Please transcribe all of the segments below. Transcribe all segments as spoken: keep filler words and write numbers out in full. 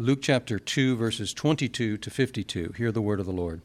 Luke chapter two, verses twenty-two to fifty-two. Hear the word of the Lord.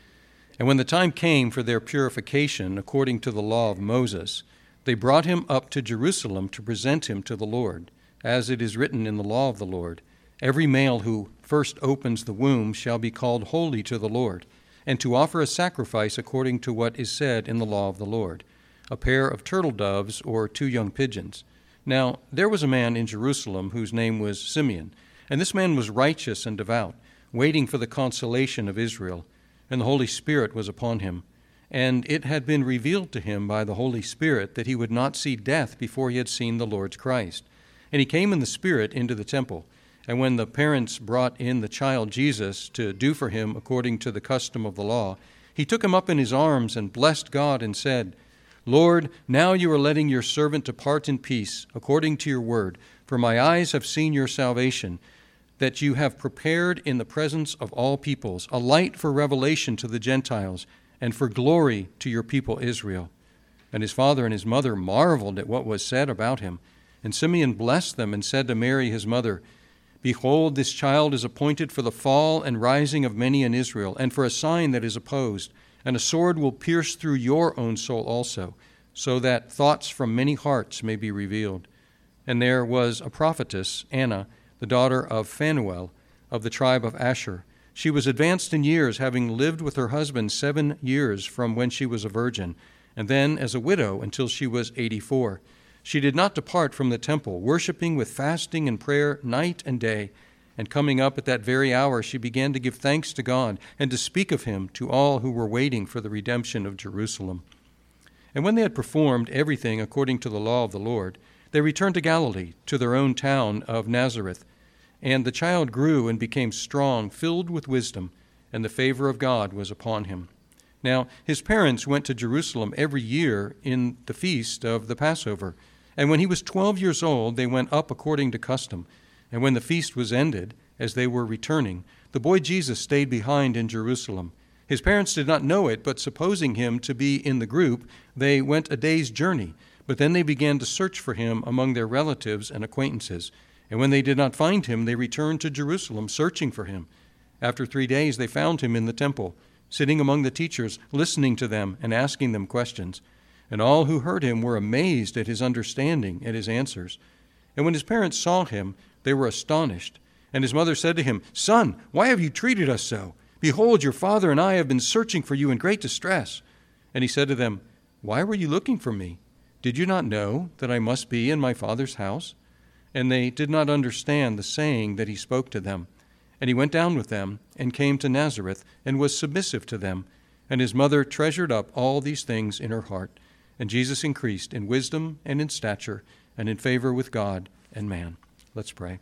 And when the time came for their purification according to the law of Moses, they brought him up to Jerusalem to present him to the Lord, as it is written in the law of the Lord. Every male who first opens the womb shall be called holy to the Lord, and to offer a sacrifice according to what is said in the law of the Lord, a pair of turtle doves or two young pigeons. Now there was a man in Jerusalem whose name was Simeon, and this man was righteous and devout, waiting for the consolation of Israel, and the Holy Spirit was upon him. And it had been revealed to him by the Holy Spirit that he would not see death before he had seen the Lord's Christ. And he came in the Spirit into the temple. And when the parents brought in the child Jesus to do for him according to the custom of the law, he took him up in his arms and blessed God and said, Lord, now you are letting your servant depart in peace, according to your word, for my eyes have seen your salvation, that you have prepared in the presence of all peoples, a light for revelation to the Gentiles, and for glory to your people Israel. And his father and his mother marveled at what was said about him. And Simeon blessed them and said to Mary his mother, Behold, this child is appointed for the fall and rising of many in Israel, and for a sign that is opposed. And a sword will pierce through your own soul also, so that thoughts from many hearts may be revealed. And there was a prophetess, Anna, the daughter of Phanuel, of the tribe of Asher. She was advanced in years, having lived with her husband seven years from when she was a virgin, and then as a widow until she was eighty-four. She did not depart from the temple, worshiping with fasting and prayer night and day. And coming up at that very hour, she began to give thanks to God and to speak of him to all who were waiting for the redemption of Jerusalem. And when they had performed everything according to the law of the Lord, they returned to Galilee, to their own town of Nazareth. And the child grew and became strong, filled with wisdom, and the favor of God was upon him. Now his parents went to Jerusalem every year in the feast of the Passover. And when he was twelve years old, they went up according to custom. And when the feast was ended, as they were returning, the boy Jesus stayed behind in Jerusalem. His parents did not know it, but supposing him to be in the group, they went a day's journey. But then they began to search for him among their relatives and acquaintances. And when they did not find him, they returned to Jerusalem, searching for him. After three days they found him in the temple, sitting among the teachers, listening to them and asking them questions. And all who heard him were amazed at his understanding and his answers. And when his parents saw him, they were astonished. And his mother said to him, Son, why have you treated us so? Behold, your father and I have been searching for you in great distress. And he said to them, Why were you looking for me? Did you not know that I must be in my father's house? And they did not understand the saying that he spoke to them. And he went down with them and came to Nazareth and was submissive to them. And his mother treasured up all these things in her heart. And Jesus increased in wisdom and in stature and in favor with God and man. Let's pray.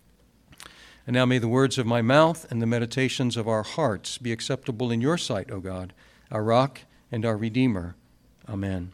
And now may the words of my mouth and the meditations of our hearts be acceptable in your sight, O God, our rock and our Redeemer. Amen.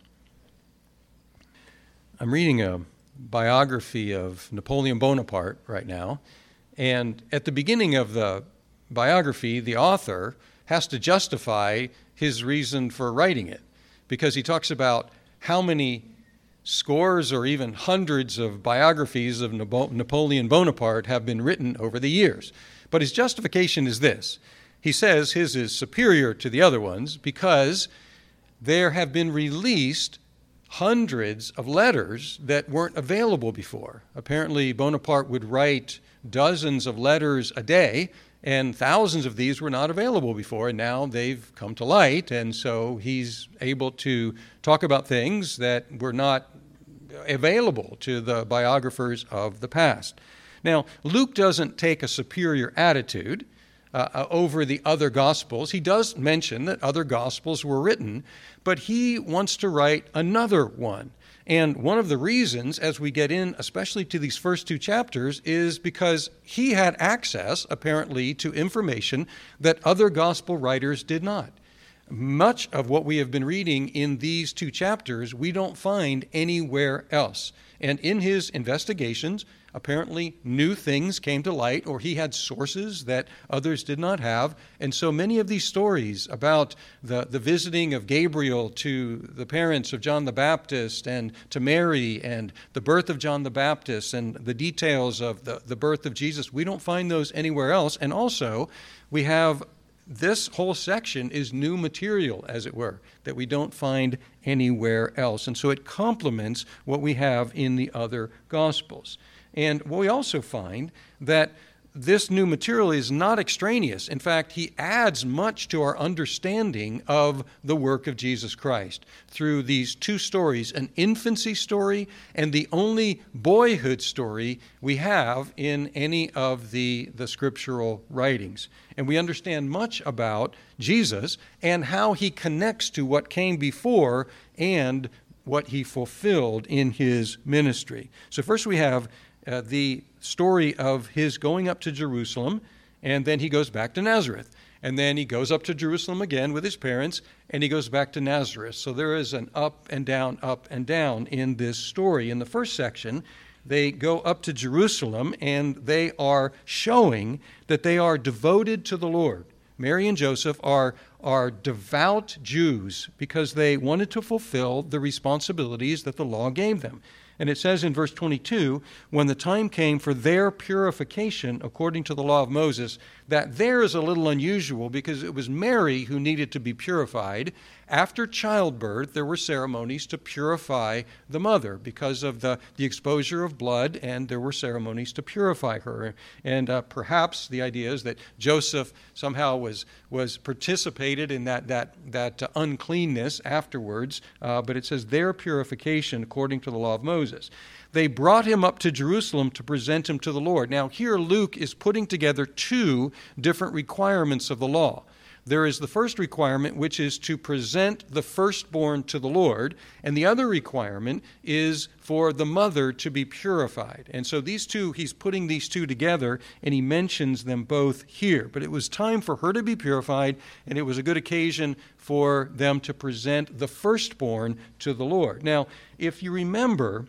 I'm reading a biography of Napoleon Bonaparte right now, and at the beginning of the biography, the author has to justify his reason for writing it, because he talks about how many scores or even hundreds of biographies of Napoleon Bonaparte have been written over the years. But his justification is this. He says his is superior to the other ones because there have been released hundreds of letters that weren't available before. Apparently, Bonaparte would write dozens of letters a day, and thousands of these were not available before, and now they've come to light, and so he's able to talk about things that were not available to the biographers of the past. Now, Luke doesn't take a superior attitude uh, over the other Gospels. He does mention that other Gospels were written, but he wants to write another one. And one of the reasons, as we get in, especially to these first two chapters, is because he had access, apparently, to information that other gospel writers did not. Much of what we have been reading in these two chapters, we don't find anywhere else. And in his investigations, apparently new things came to light, or he had sources that others did not have. And so many of these stories about the, the visiting of Gabriel to the parents of John the Baptist and to Mary and the birth of John the Baptist and the details of the, the birth of Jesus, we don't find those anywhere else. And also, we have this whole section is new material, as it were, that we don't find anywhere else. And so it complements what we have in the other Gospels. And we also find that this new material is not extraneous. In fact, he adds much to our understanding of the work of Jesus Christ through these two stories, an infancy story and the only boyhood story we have in any of the, the scriptural writings. And we understand much about Jesus and how he connects to what came before and what he fulfilled in his ministry. So first we have Uh, the story of his going up to Jerusalem, and then he goes back to Nazareth. And then he goes up to Jerusalem again with his parents, and he goes back to Nazareth. So there is an up and down, up and down in this story. In the first section, they go up to Jerusalem, and they are showing that they are devoted to the Lord. Mary and Joseph are, are devout Jews because they wanted to fulfill the responsibilities that the law gave them. And it says in verse twenty-two, when the time came for their purification according to the law of Moses, that there is a little unusual because it was Mary who needed to be purified. After childbirth, there were ceremonies to purify the mother because of the, the exposure of blood, and there were ceremonies to purify her. And uh, perhaps the idea is that Joseph somehow was was participated in that that that uh, uncleanness afterwards, uh, but it says their purification according to the law of Moses. They brought him up to Jerusalem to present him to the Lord. Now here Luke is putting together two different requirements of the law. There is the first requirement, which is to present the firstborn to the Lord, and the other requirement is for the mother to be purified. And so these two, he's putting these two together, and he mentions them both here. But it was time for her to be purified, and it was a good occasion for them to present the firstborn to the Lord. Now, if you remember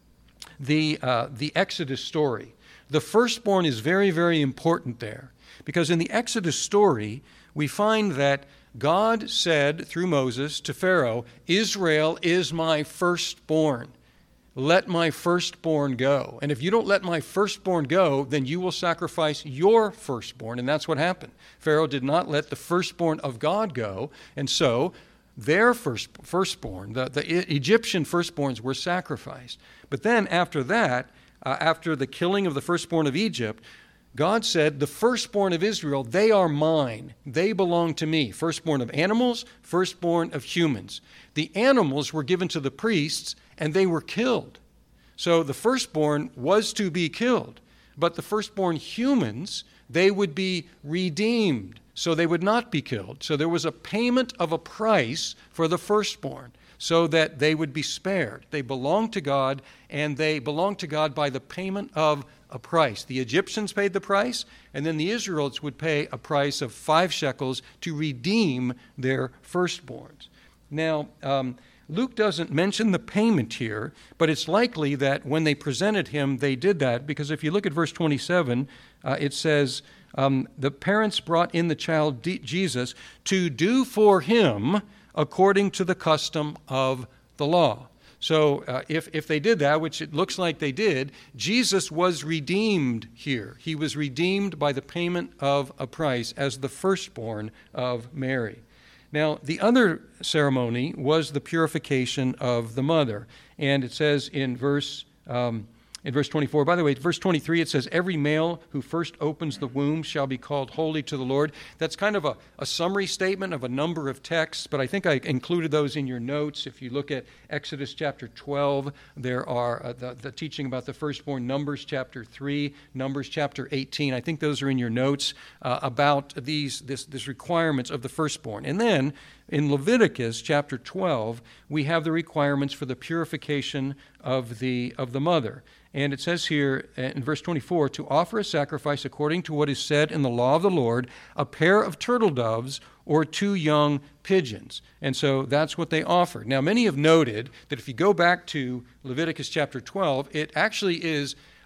the uh, the Exodus story, the firstborn is very, very important there, because in the Exodus story, we find that God said through Moses to Pharaoh, Israel is my firstborn. Let my firstborn go. And if you don't let my firstborn go, then you will sacrifice your firstborn. And that's what happened. Pharaoh did not let the firstborn of God go. And so their first, firstborn, the, the Egyptian firstborns were sacrificed. But then after that, uh, after the killing of the firstborn of Egypt, God said, the firstborn of Israel, they are mine. They belong to me. Firstborn of animals, firstborn of humans. The animals were given to the priests, and they were killed. So the firstborn was to be killed. But the firstborn humans, they would be redeemed, so they would not be killed. So there was a payment of a price for the firstborn, so that they would be spared. They belonged to God, and they belonged to God by the payment of a price. The Egyptians paid the price, and then the Israelites would pay a price of five shekels to redeem their firstborns. Now, um, Luke doesn't mention the payment here, but it's likely that when they presented him, they did that, because if you look at verse twenty-seven, uh, it says, um, the parents brought in the child D- Jesus to do for him according to the custom of the law. So uh, if, if they did that, which it looks like they did, Jesus was redeemed here. He was redeemed by the payment of a price as the firstborn of Mary. Now, the other ceremony was the purification of the mother. And it says in verse um, in verse twenty-four, by the way, verse twenty-three, it says, every male who first opens the womb shall be called holy to the Lord. That's kind of a, a summary statement of a number of texts, but I think I included those in your notes. If you look at Exodus chapter twelve, there are uh, the, the teaching about the firstborn, Numbers chapter three, Numbers chapter eighteen. I think those are in your notes uh, about these this, this requirements of the firstborn. And then in Leviticus chapter twelve, we have the requirements for the purification of the of the mother. And it says here in verse twenty-four, to offer a sacrifice according to what is said in the law of the Lord, a pair of turtle doves or two young pigeons. And so that's what they offered. Now, many have noted that if you go back to Leviticus chapter twelve, it actually is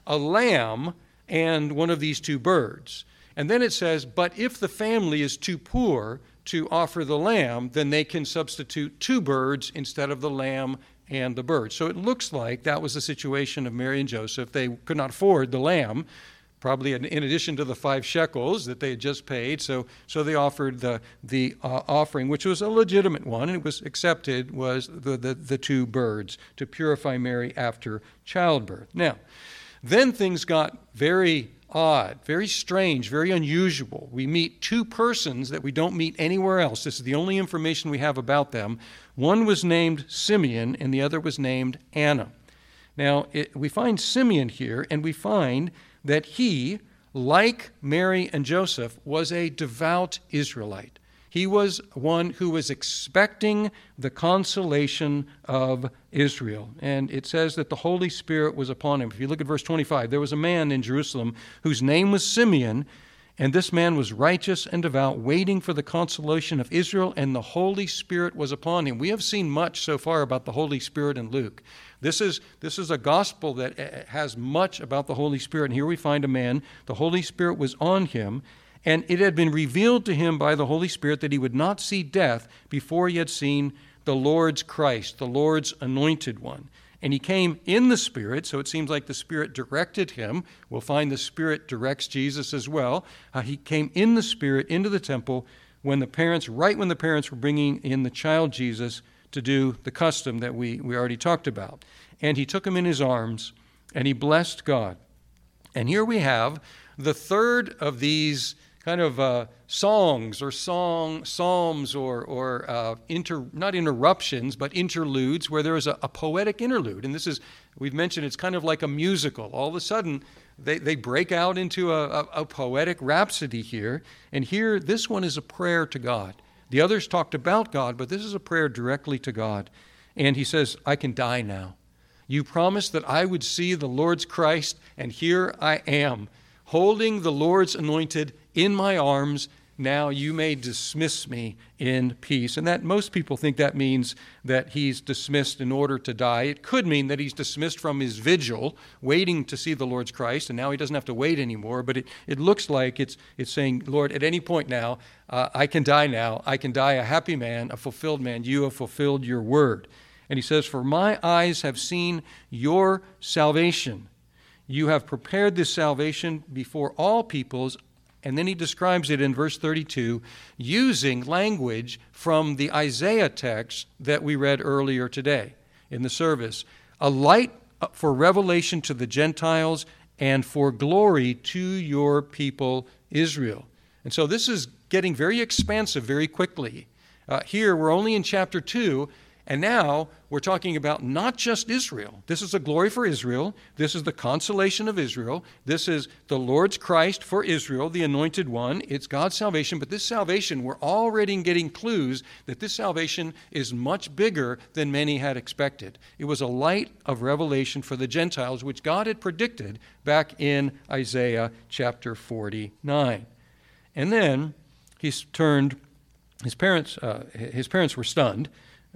a lamb and one of these two birds. And then it says, but if the family is too poor to offer the lamb, then they can substitute two birds instead of the lamb and the bird. So it looks like that was the situation of Mary and Joseph. They could not afford the lamb, probably in, in addition to the five shekels that they had just paid. So so they offered the the uh, offering, which was a legitimate one, and it was accepted, was the, the, the two birds to purify Mary after childbirth. Now, then things got very odd, very strange, very unusual. We meet two persons that we don't meet anywhere else. This is the only information we have about them. One was named Simeon, and the other was named Anna. Now, it, we find Simeon here, and we find that he, like Mary and Joseph, was a devout Israelite. He was one who was expecting the consolation of Israel. And it says that the Holy Spirit was upon him. If you look at verse twenty-five, there was a man in Jerusalem whose name was Simeon, and this man was righteous and devout, waiting for the consolation of Israel, and the Holy Spirit was upon him. We have seen much so far about the Holy Spirit in Luke. This is, this is a gospel that has much about the Holy Spirit. And here we find a man, the Holy Spirit was on him, and it had been revealed to him by the Holy Spirit that he would not see death before he had seen the Lord's Christ, the Lord's anointed one. And he came in the Spirit, so it seems like the Spirit directed him. We'll find the Spirit directs Jesus as well. Uh, he came in the Spirit into the temple when the parents, right when the parents were bringing in the child Jesus to do the custom that we, we already talked about. And he took him in his arms, and he blessed God. And here we have the third of these kind of uh, songs or song psalms or or uh, inter not interruptions but interludes where there is a, a poetic interlude. And this is, we've mentioned, it's kind of like a musical. All of a sudden they, they break out into a, a, a poetic rhapsody here. And here this one is a prayer to God. The others talked about God, but this is a prayer directly to God. And he says, I can die now. You promised that I would see the Lord's Christ, and here I am, holding the Lord's anointed in my arms. Now you may dismiss me in peace. And that, most people think that means that he's dismissed in order to die. It could mean that he's dismissed from his vigil, waiting to see the Lord's Christ, and now he doesn't have to wait anymore. But it, it looks like it's it's saying, Lord, at any point now, uh, I can die now. I can die a happy man, a fulfilled man. You have fulfilled your word. And he says, for my eyes have seen your salvation. You have prepared this salvation before all peoples. And then he describes it in verse thirty-two using language from the Isaiah text that we read earlier today in the service. A light for revelation to the Gentiles and for glory to your people Israel. And so this is getting very expansive very quickly. Uh, here we're only in chapter two. And now we're talking about not just Israel. This is a glory for Israel. This is the consolation of Israel. This is the Lord's Christ for Israel, the anointed one. It's God's salvation. But this salvation, we're already getting clues that this salvation is much bigger than many had expected. It was a light of revelation for the Gentiles, which God had predicted back in Isaiah chapter forty-nine. And then he's turned, his parents, uh, his parents were stunned.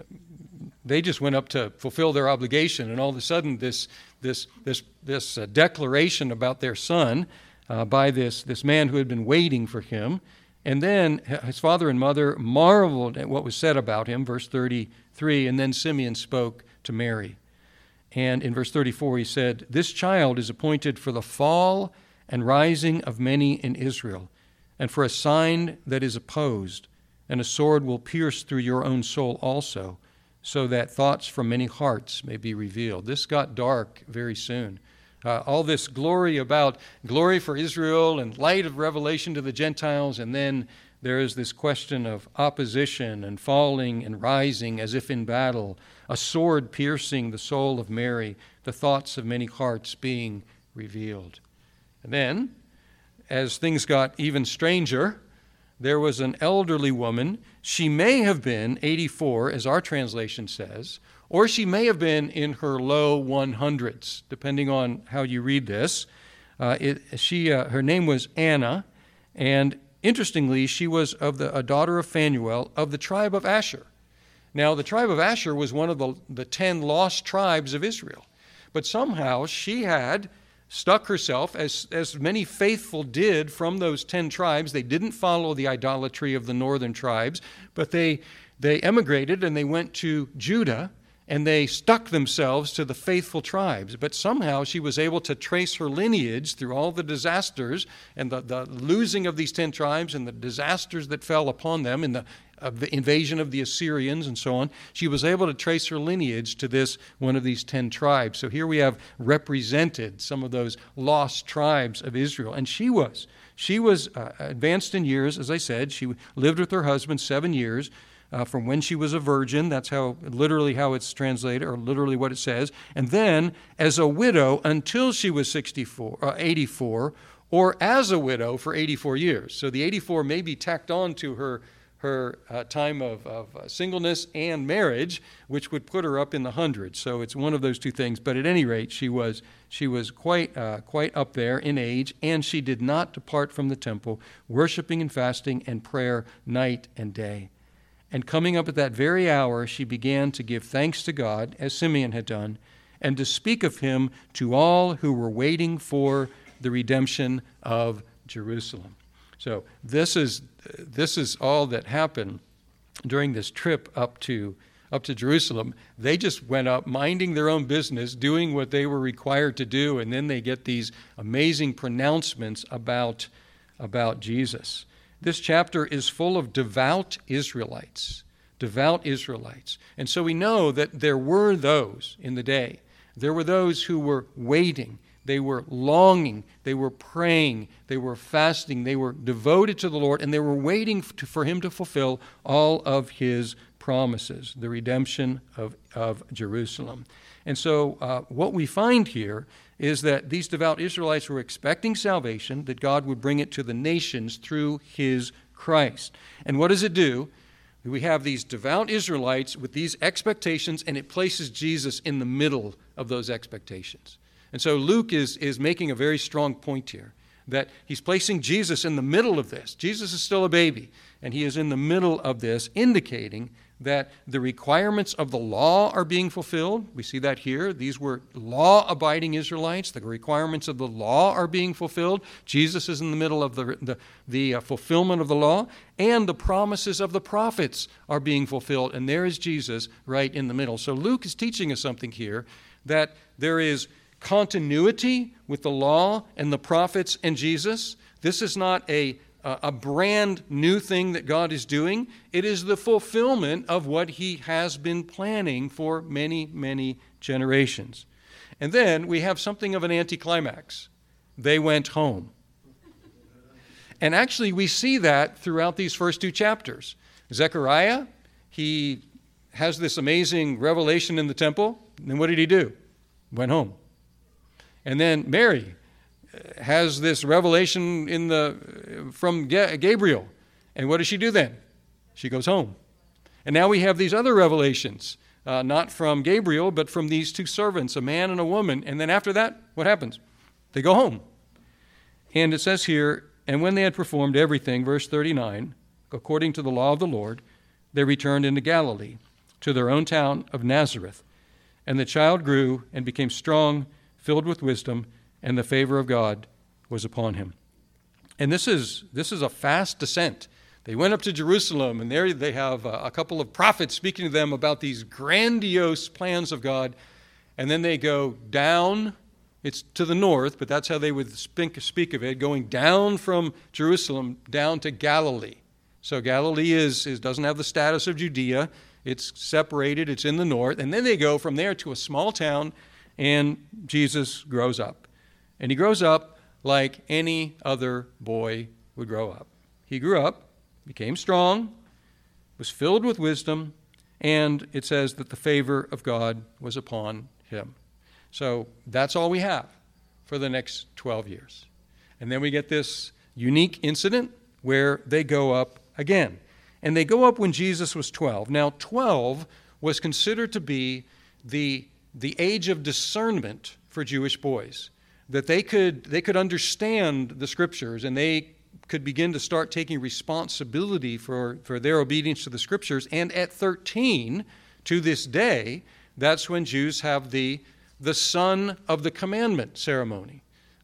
They just went up to fulfill their obligation, and all of a sudden this this this this uh, declaration about their son uh, by this this man who had been waiting for him. And then his father and mother marveled at what was said about him, verse thirty-three, and then Simeon spoke to Mary. And in verse thirty-four he said, this child is appointed for the fall and rising of many in Israel, and for a sign that is opposed, and a sword will pierce through your own soul also, so that thoughts from many hearts may be revealed. This got dark very soon. Uh, all this glory about glory for Israel and light of revelation to the Gentiles, and then there is this question of opposition and falling and rising as if in battle, a sword piercing the soul of Mary, the thoughts of many hearts being revealed. And then, as things got even stranger, there was an elderly woman. She may have been eighty-four, as our translation says, or she may have been in her low one hundreds, depending on how you read this. Uh, it, she, uh, her name was Anna, and interestingly, she was of the, a daughter of Phanuel of the tribe of Asher. Now, the tribe of Asher was one of the, the ten lost tribes of Israel, but somehow she had stuck herself, as, as many faithful did from those ten tribes. They didn't follow the idolatry of the northern tribes, but they, they emigrated and they went to Judah, and they stuck themselves to the faithful tribes. But somehow she was able to trace her lineage through all the disasters and the, the losing of these ten tribes and the disasters that fell upon them in the, of the invasion of the Assyrians and so on. She was able to trace her lineage to this one of these ten tribes. So here we have represented some of those lost tribes of Israel. And she was. She was uh, advanced in years, as I said. She lived with her husband seven years. Uh, from when she was a virgin, that's how literally how it's translated, or literally what it says, and then as a widow until she was sixty-four, uh, eighty-four, or as a widow for eighty-four years. So the eighty-four may be tacked on to her her uh, time of, of uh, singleness and marriage, which would put her up in the hundreds. So it's one of those two things. But at any rate, she was she was quite uh, quite up there in age, and she did not depart from the temple, worshiping and fasting and prayer night and day. And coming up at that very hour, she began to give thanks to God, as Simeon had done, and to speak of him to all who were waiting for the redemption of Jerusalem. So this is this is all that happened during this trip up to up to Jerusalem. They just went up minding their own business, doing what they were required to do, and then they get these amazing pronouncements about, about Jesus. This chapter is full of devout Israelites, devout Israelites. And so we know that there were those in the day. There were those who were waiting. They were longing. They were praying. They were fasting. They were devoted to the Lord, and they were waiting to, for him to fulfill all of his promises, the redemption of, of Jerusalem. And so uh, what we find here is that these devout Israelites were expecting salvation, that God would bring it to the nations through his Christ. And what does it do? We have these devout Israelites with these expectations, and it places Jesus in the middle of those expectations. And so Luke is, is making a very strong point here, that he's placing Jesus in the middle of this. Jesus is still a baby, and he is in the middle of this, indicating that the requirements of the law are being fulfilled. We see that here. These were law-abiding Israelites. The requirements of the law are being fulfilled. Jesus is in the middle of the, the, the uh, fulfillment of the law, and the promises of the prophets are being fulfilled, and there is Jesus right in the middle. So Luke is teaching us something here, that there is continuity with the law and the prophets and Jesus. This is not a a brand new thing that God is doing. It is the fulfillment of what he has been planning for many, many generations. And then we have something of an anticlimax. They went home. And actually we see that throughout these first two chapters. Zechariah, he has this amazing revelation in the temple. And then what did he do? Went home. And then Mary has this revelation in the from Gabriel. And what does she do then? She goes home. And now we have these other revelations, uh, not from Gabriel, but from these two servants, a man and a woman. And then after that, what happens? They go home. And it says here, and when they had performed everything, verse thirty-nine, according to the law of the Lord, they returned into Galilee, to their own town of Nazareth. And the child grew and became strong, filled with wisdom, and the favor of God was upon him. And this is this is a fast descent. They went up to Jerusalem, and there they have a, a couple of prophets speaking to them about these grandiose plans of God. And then they go down. It's to the north, but that's how they would speak, speak of it, going down from Jerusalem down to Galilee. So Galilee is, is doesn't have the status of Judea. It's separated. It's in the north. And then they go from there to a small town, and Jesus grows up. And he grows up like any other boy would grow up. He grew up, became strong, was filled with wisdom, and it says that the favor of God was upon him. So that's all we have for the next twelve years. And then we get this unique incident where they go up again. And they go up when Jesus was twelve. Now, twelve was considered to be the, the age of discernment for Jewish boys. That they could they could understand the Scriptures, and they could begin to start taking responsibility for, for their obedience to the Scriptures. And at thirteen, to this day, that's when Jews have the, the Son of the Commandment ceremony.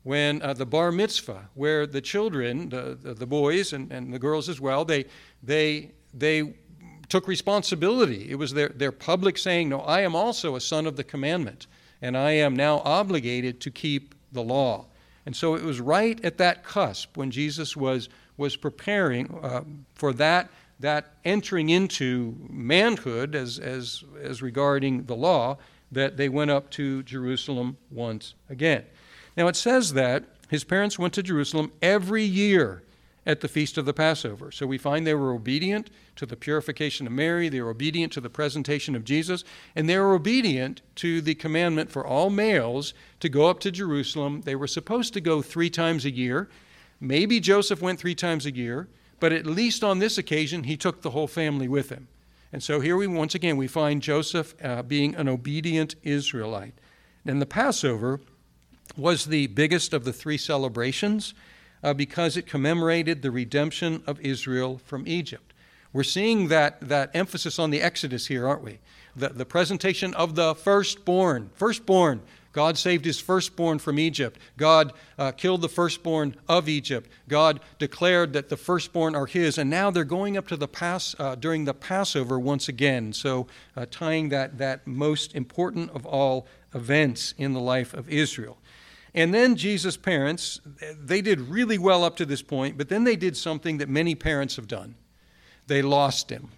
when uh, the bar mitzvah, where the children, the, the, the boys and, and the girls as well, they they they took responsibility. It was their, their public saying, no, I am also a son of the commandment, and I am now obligated to keep the law. And so it was right at that cusp when Jesus was was preparing uh, for that that entering into manhood as as as regarding the law, that they went up to Jerusalem once again. Now it says that his parents went to Jerusalem every year at the feast of the Passover. So we find they were obedient to the purification of Mary, they were obedient to the presentation of Jesus, and they were obedient to the commandment for all males to go up to Jerusalem. They were supposed to go three times a year. Maybe Joseph went three times a year, but at least on this occasion, he took the whole family with him. And so here we, once again, we find Joseph uh, being an obedient Israelite. And the Passover was the biggest of the three celebrations uh, because it commemorated the redemption of Israel from Egypt. We're seeing that, that emphasis on the Exodus here, aren't we? The, the presentation of the firstborn. Firstborn. God saved his firstborn from Egypt. God uh, killed the firstborn of Egypt. God declared that the firstborn are his. And now they're going up to the pass uh, during the Passover once again. So uh, tying that, that most important of all events in the life of Israel. And then Jesus' parents, they did really well up to this point, but then they did something that many parents have done. They lost him.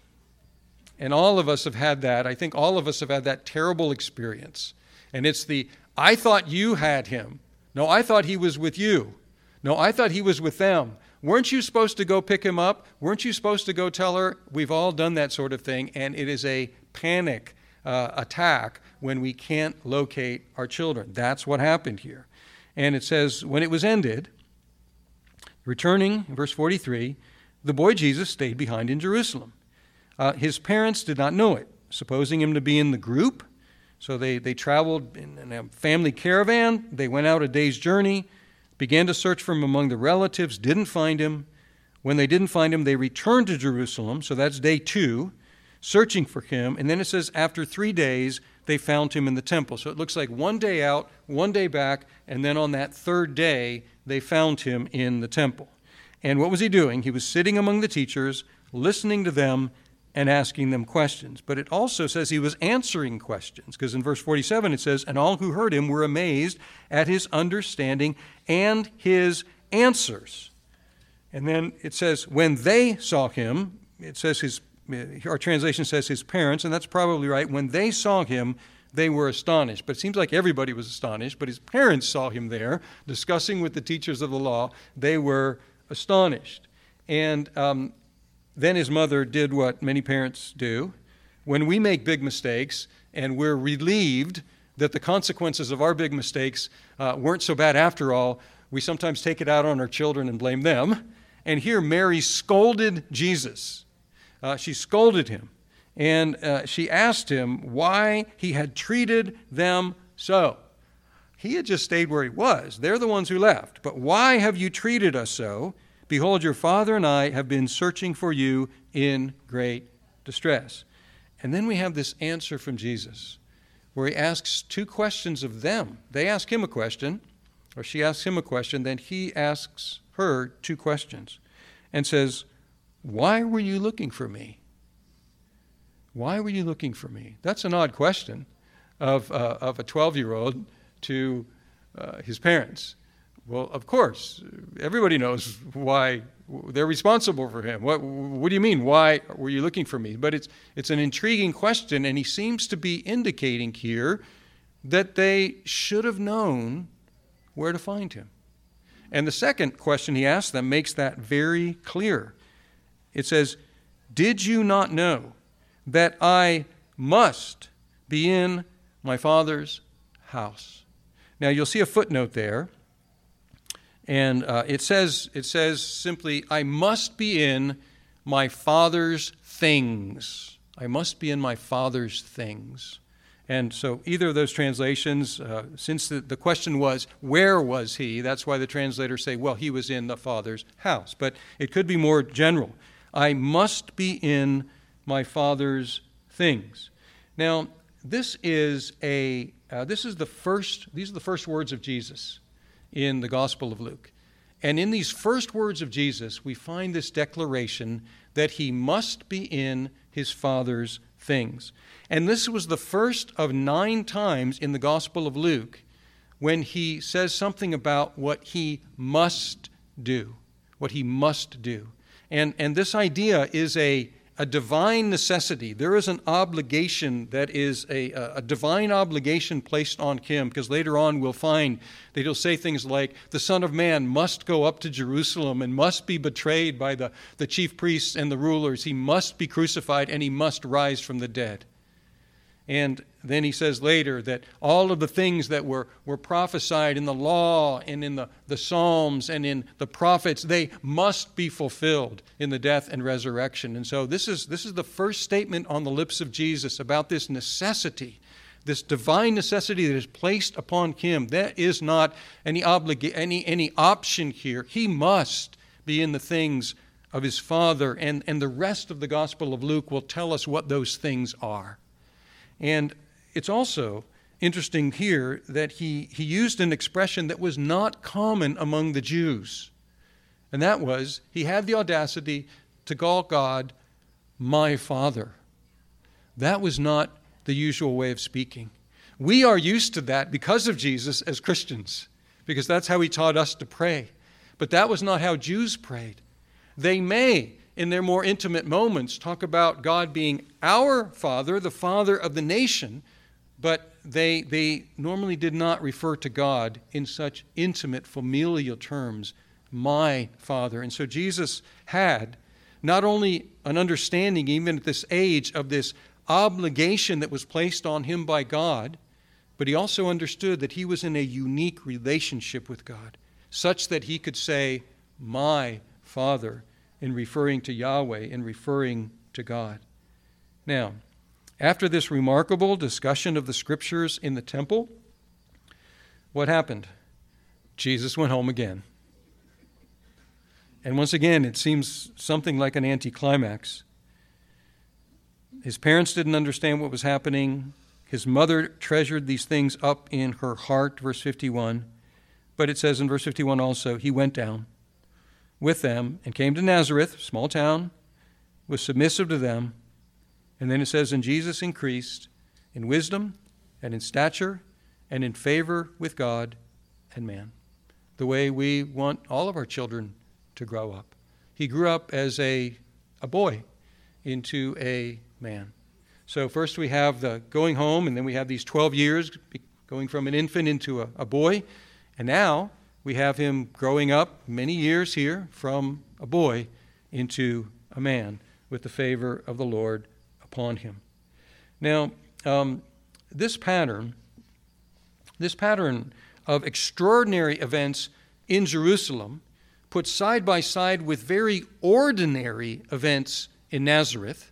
And all of us have had that. I think all of us have had that terrible experience. And it's the, I thought you had him. No, I thought he was with you. No, I thought he was with them. Weren't you supposed to go pick him up? Weren't you supposed to go tell her? We've all done that sort of thing, and it is a panic uh, attack when we can't locate our children. That's what happened here. And it says, when it was ended, returning, verse forty-three, the boy Jesus stayed behind in Jerusalem. Uh, his parents did not know it, supposing him to be in the group. So they, they traveled in, in a family caravan. They went out a day's journey, began to search for him among the relatives, didn't find him. When they didn't find him, they returned to Jerusalem. So that's day two, searching for him. And then it says after three days, they found him in the temple. So it looks like one day out, one day back, and then on that third day, they found him in the temple. And what was he doing? He was sitting among the teachers, listening to them, and asking them questions. But it also says he was answering questions, because in verse forty-seven it says, and all who heard him were amazed at his understanding and his answers. And then it says, when they saw him, it says his, our translation says his parents, and that's probably right. When they saw him, they were astonished. But it seems like everybody was astonished, but his parents saw him there discussing with the teachers of the law. They were astonished. And um, then his mother did what many parents do. When we make big mistakes and we're relieved that the consequences of our big mistakes uh, weren't so bad after all, we sometimes take it out on our children and blame them. And here Mary scolded Jesus. Uh, she scolded him. And uh, she asked him why he had treated them so. He had just stayed where he was. They're the ones who left. But why have you treated us so? Behold, your father and I have been searching for you in great distress. And then we have this answer from Jesus, where he asks two questions of them. They ask him a question, or she asks him a question, then he asks her two questions and says, why were you looking for me? Why were you looking for me? That's an odd question of, uh, of a twelve-year-old to uh, his parents. Well, of course, everybody knows why they're responsible for him. What, what do you mean, why were you looking for me? But it's, it's an intriguing question, and he seems to be indicating here that they should have known where to find him. And the second question he asks them makes that very clear. It says, did you not know that I must be in my Father's house? Now, you'll see a footnote there. And uh, it says it says simply, I must be in my Father's things. I must be in my Father's things. And so either of those translations, uh, since the, the question was, where was he? That's why the translators say, well, he was in the Father's house. But it could be more general. I must be in my Father's things. Now, this is a uh, this is the first. These are the first words of Jesus. in the Gospel of Luke. And in these first words of Jesus, we find this declaration that he must be in his Father's things. And this was the first of nine times in the Gospel of Luke when he says something about what he must do, what he must do. And, and this idea is a, a divine necessity. There is an obligation that is a, a divine obligation placed on him, because later on we'll find that he'll say things like, the Son of Man must go up to Jerusalem and must be betrayed by the, the chief priests and the rulers. He must be crucified and he must rise from the dead. And then he says later that all of the things that were, were prophesied in the law and in the, the Psalms and in the prophets, they must be fulfilled in the death and resurrection. And so this is, this is the first statement on the lips of Jesus about this necessity, this divine necessity that is placed upon him. There is not any, obliga- any, any option here. He must be in the things of his Father, and, and the rest of the Gospel of Luke will tell us what those things are. And it's also interesting here that he, he used an expression that was not common among the Jews. And that was, he had the audacity to call God my Father. That was not the usual way of speaking. We are used to that because of Jesus as Christians, because that's how he taught us to pray. But that was not how Jews prayed. They may, in their more intimate moments, talk about God being our Father, the Father of the nation, but they, they normally did not refer to God in such intimate familial terms, my Father. And so Jesus had not only an understanding, even at this age, of this obligation that was placed on him by God, but he also understood that he was in a unique relationship with God, such that he could say, my Father, in referring to Yahweh, in referring to God. Now, after this remarkable discussion of the Scriptures in the temple, what happened? Jesus went home again. And once again, it seems something like an anticlimax. His parents didn't understand what was happening. His mother treasured these things up in her heart, verse fifty-one. But it says in verse fifty-one also, he went down with them and came to Nazareth, small town, was submissive to them. And then it says, and Jesus increased in wisdom and in stature and in favor with God and man. The way we want all of our children to grow up. He grew up as a, a boy into a man. So first we have the going home, and then we have these twelve years going from an infant into a, a boy. And now we have him growing up many years here from a boy into a man with the favor of the Lord upon him. Now, um, this pattern, this pattern of extraordinary events in Jerusalem, put side by side with very ordinary events in Nazareth,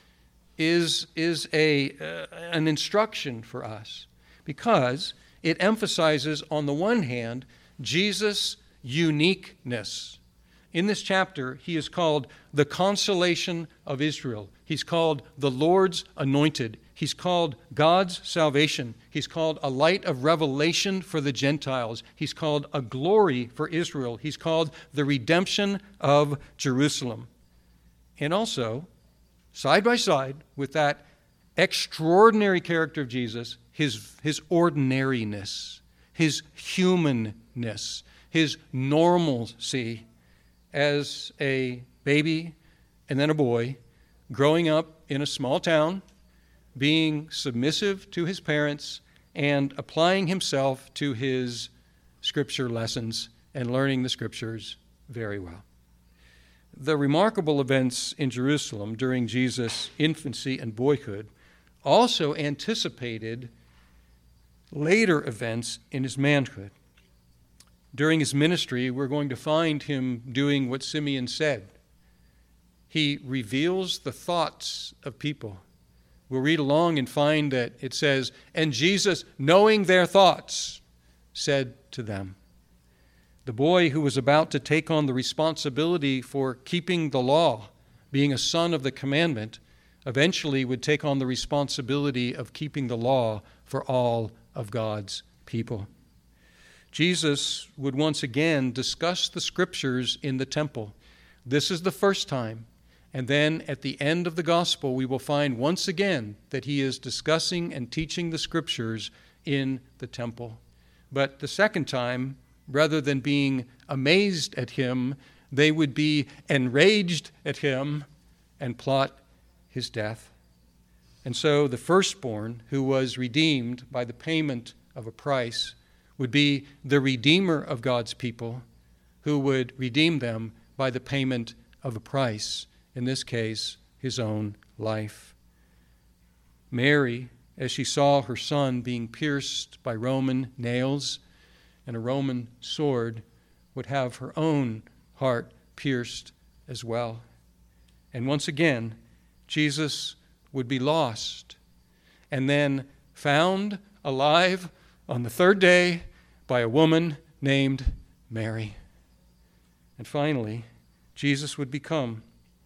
is, is a, uh, an instruction for us, because it emphasizes, on the one hand, Jesus' uniqueness. In this chapter, he is called the consolation of Israel. He's called the Lord's anointed. He's called God's salvation. He's called a light of revelation for the Gentiles. He's called a glory for Israel. He's called the redemption of Jerusalem. And also, side by side with that extraordinary character of Jesus, his, his ordinariness, his humanness, his normalcy as a baby and then a boy, growing up in a small town, being submissive to his parents, and applying himself to his scripture lessons and learning the scriptures very well. The remarkable events in Jerusalem during Jesus' infancy and boyhood also anticipated later events in his manhood. During his ministry, we're going to find him doing what Simeon said. He reveals the thoughts of people. We'll read along and find that it says, and Jesus, knowing their thoughts, said to them. The boy who was about to take on the responsibility for keeping the law, being a son of the commandment, eventually would take on the responsibility of keeping the law for all of God's people. Jesus would once again discuss the Scriptures in the temple. This is the first time. And then at the end of the gospel, we will find once again that he is discussing and teaching the Scriptures in the temple. But the second time, rather than being amazed at him, they would be enraged at him and plot his death. And so the firstborn, who was redeemed by the payment of a price, would be the redeemer of God's people, who would redeem them by the payment of a price, in this case, his own life. Mary, as she saw her son being pierced by Roman nails and a Roman sword, would have her own heart pierced as well. And once again, Jesus would be lost and then found alive on the third day by a woman named Mary. And finally, Jesus would become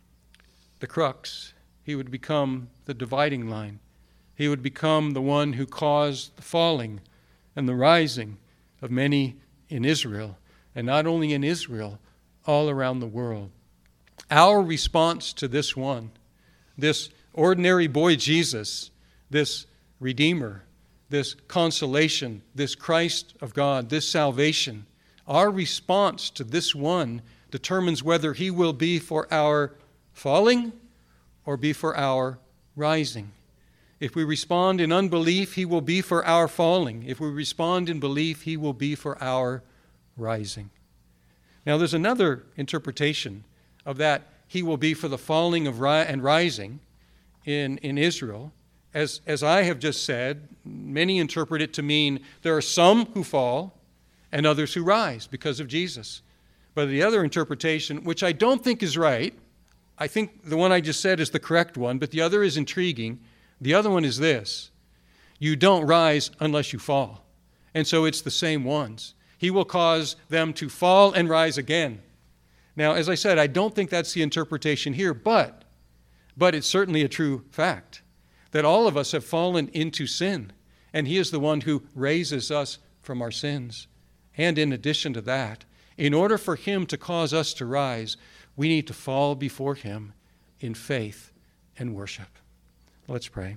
the crux. He would become the dividing line. He would become the one who caused the falling and the rising of many in Israel, and not only in Israel, all around the world. Our response to this one, this ordinary boy Jesus, this Redeemer, this consolation, this Christ of God, this salvation, our response to this one determines whether he will be for our falling or be for our rising. If we respond in unbelief, he will be for our falling. If we respond in belief, he will be for our rising. Now, there's another interpretation of that he will be for the falling of ri- and rising in, in Israel. As, as I have just said, many interpret it to mean there are some who fall and others who rise because of Jesus. But the other interpretation, which I don't think is right, I think the one I just said is the correct one, but the other is intriguing. The other one is this: you don't rise unless you fall. And so it's the same ones. He will cause them to fall and rise again. Now, as I said, I don't think that's the interpretation here, but, but it's certainly a true fact that all of us have fallen into sin, and he is the one who raises us from our sins. And in addition to that, in order for him to cause us to rise, we need to fall before him in faith and worship. Let's pray.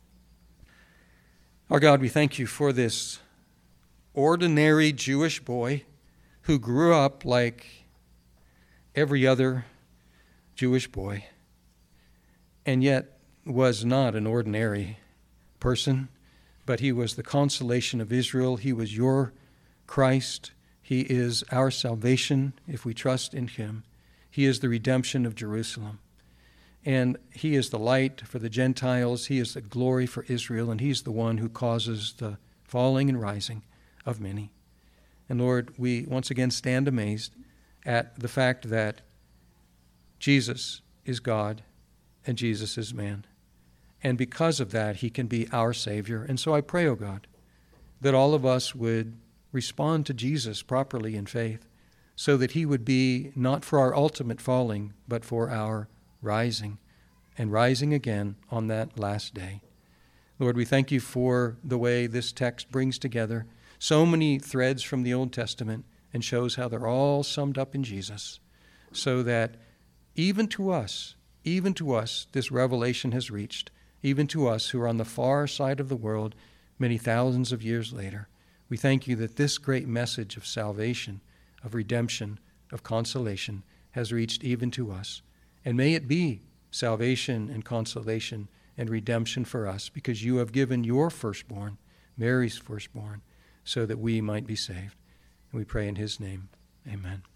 Our God, we thank you for this ordinary Jewish boy who grew up like every other Jewish boy, and yet was not an ordinary person, but he was the consolation of Israel. He was your Christ. He is our salvation if we trust in him. He is the redemption of Jerusalem. And he is the light for the Gentiles. He is the glory for Israel. And he's the one who causes the falling and rising of many. And Lord, we once again stand amazed at the fact that Jesus is God and Jesus is man. And because of that, he can be our Savior. And so I pray, O God, that all of us would respond to Jesus properly in faith, so that he would be not for our ultimate falling, but for our rising, and rising again on that last day. Lord, we thank you for the way this text brings together so many threads from the Old Testament and shows how they're all summed up in Jesus, so that even to us, even to us, this revelation has reached, even to us who are on the far side of the world many thousands of years later. We thank you that this great message of salvation, of redemption, of consolation has reached even to us. And may it be salvation and consolation and redemption for us, because you have given your firstborn, Mary's firstborn, so that we might be saved. And we pray in his name. Amen.